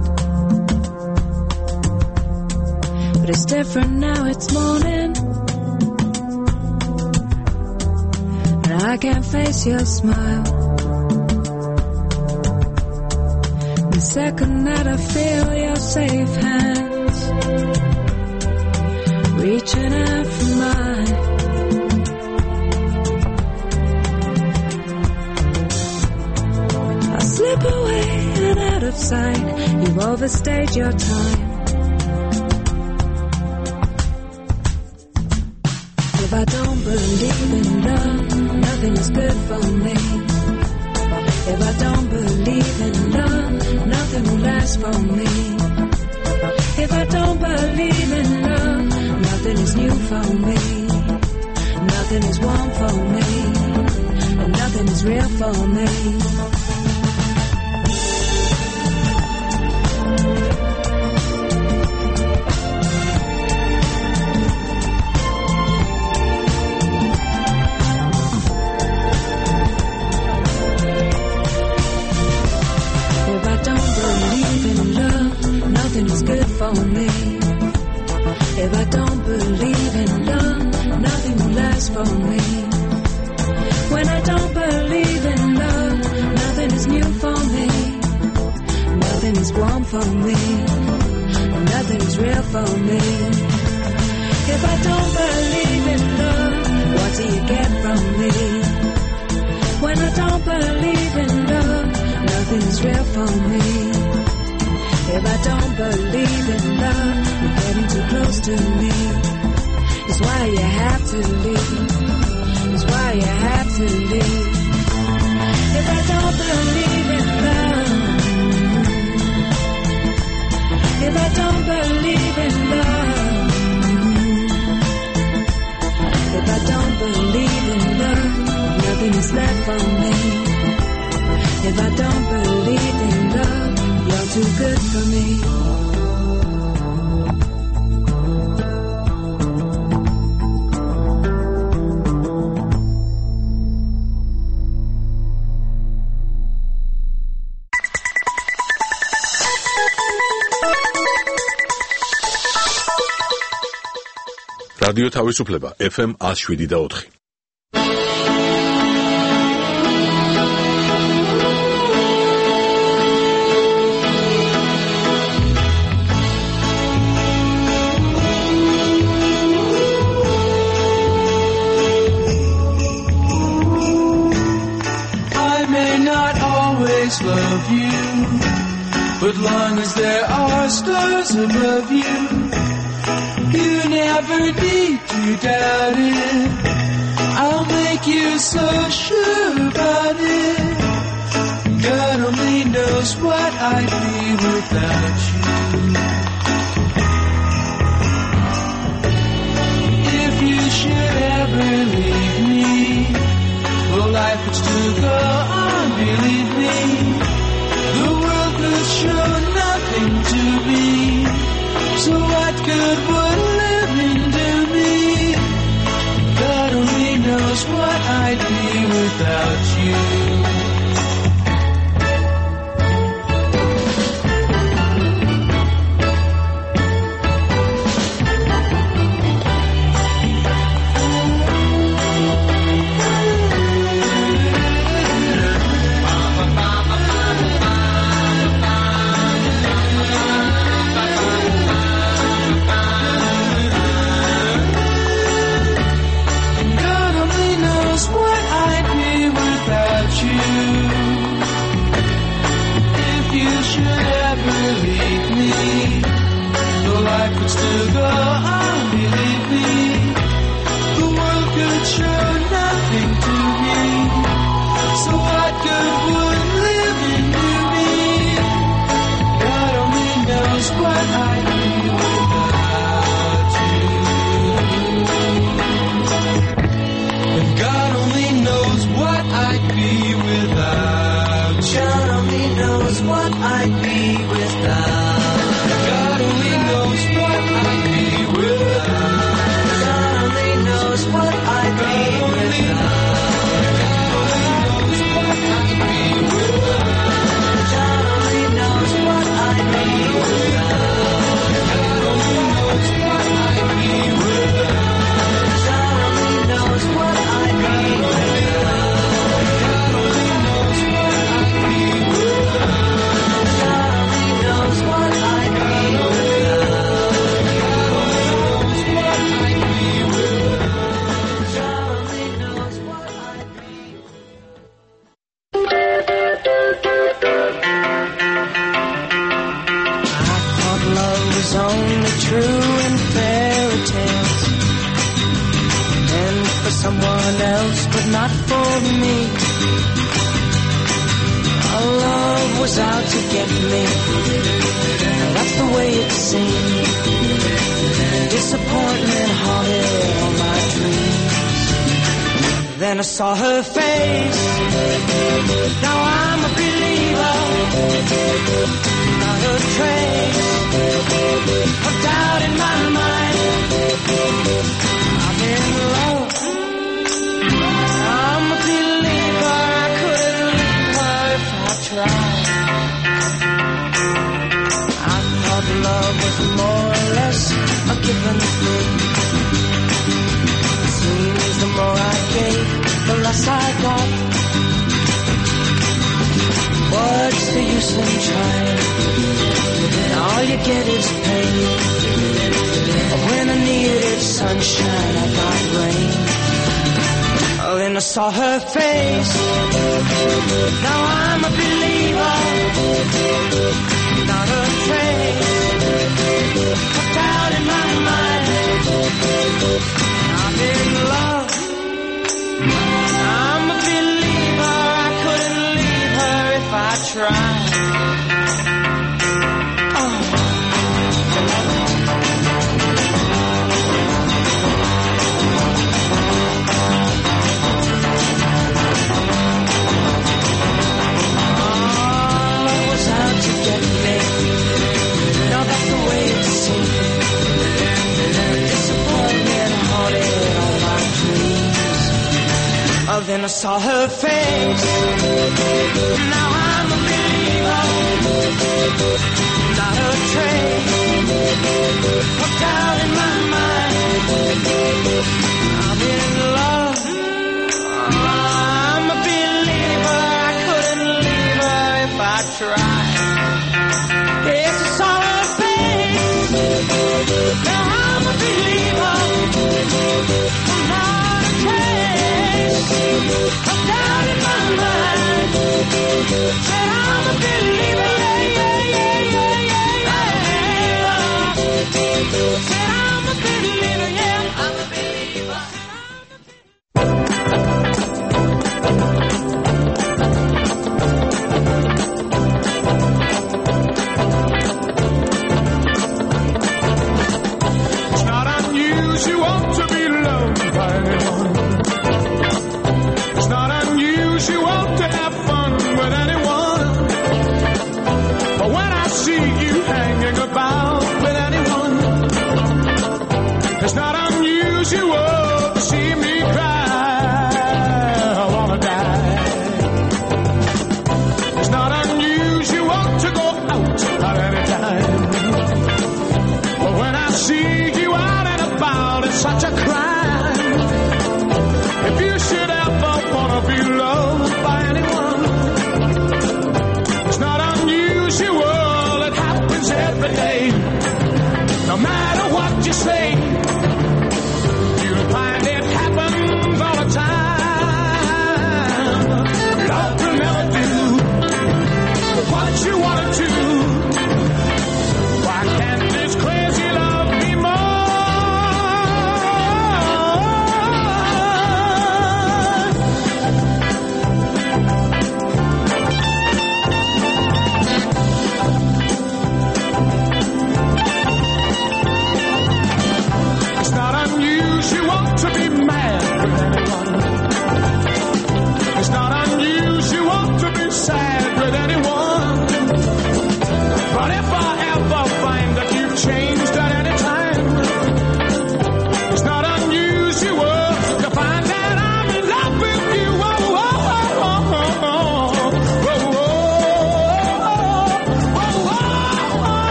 But it's different now, it's morning. And I can't face your smile. The second that I feel your safe hands reaching out for mine, slip away and out of sight. You've overstayed your time. If I don't believe in love, nothing is good for me. If I don't believe in love, nothing will last for me. If I don't believe in love, nothing is new for me. Nothing is warm for me. nothing is real for me. If I don't believe in love, nothing is good for me. If I don't believe in love, nothing will last for me. When I don't believe in love, nothing is new for me. Nothing is warm for me. Nothing is real for me. If I don't believe in love, what do you get from me? When I don't believe in love, nothing is real for me. If I don't believe in love, you're getting too close to me. It's why you have to leave. It's why you have to leave. If I don't believe in love, if I don't believe in love, if I don't believe in love, nothing is left for me. If I don't believe in love, you're too good for me. რადიო თავისუფლება FM 107.4. I may not always love you, but long as there are stars above you, you never need to doubt it. I'll make you so sure about it. God only knows what I'd be without you. If you should ever leave me, well, life would still go on, believe me. The world could show nothing to me. So what good would living do me? God only knows what I'd be without you. Still go on, believe me. The world could show nothing to me. So what good would living do me? God only knows what I'd be without you. And God only knows what I'd be without you. God only knows what I'd be without. God only knows what I'd be without. God only knows what I'd be without. God only knows what I'd be without. God only knows what I'd be without. God only knows what I'd be without. God only knows what I'd be without. God only knows what I'd be someone else, but not for me. Our love was out to get me. That's the way it seemed. Disappointment haunted all my dreams. Then I saw her face. Now I'm a believer. Not a trace of doubt in my mind. I'm in love. I'm a believer. I couldn't leave her if I tried. I thought love was more or less a given thing. It seems the more I gave, the less I got. What's the use in trying? All you get is pain. When I needed sunshine, I got rain. Oh, then I saw her face. Now I'm a believer. Not a trace of doubt in my mind. I'm in love. I'm a believer. I couldn't leave her if I tried. Then I saw her face. Now I'm a believer. Not a trace of doubt in my mind. I'm in love. I'm a believer. I couldn't leave her if I tried. Yes, I saw her face. Now I'm a believer. Not a trace of doubt in my mind. Said I'm a believer, yeah, yeah, yeah, yeah, yeah. Said I'm a believer, yeah, I'm a believer. It's not unusual to be loved by anyone. It's not unusual to have fun with anyone.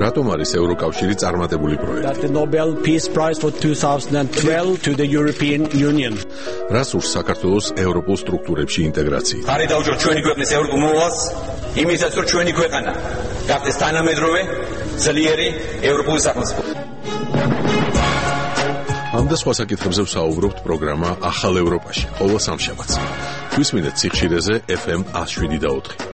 რატომ არის ევროკავშირი წარმატებული პროექტი? The Nobel Peace Prize for 2012 to the European Union. რას ურს საქართველოს ევროპულ სტრუქტურებში ინტეგრაცია? ხარი დაუჭირ ჩვენი ქვეყნის ევროპულ მოვალს, იმისაც რომ ჩვენი ქვეყანა გახდეს თანამედროვე, ძლიერი ევროპული სახელმწიფო. ამ და სხვა საკითხებზე ვსაუბრობთ პროგრამა ახალ ევროპაში, ყოველ სამშაბათს. გვისმინეთ სიხშირეზე FM 107.4.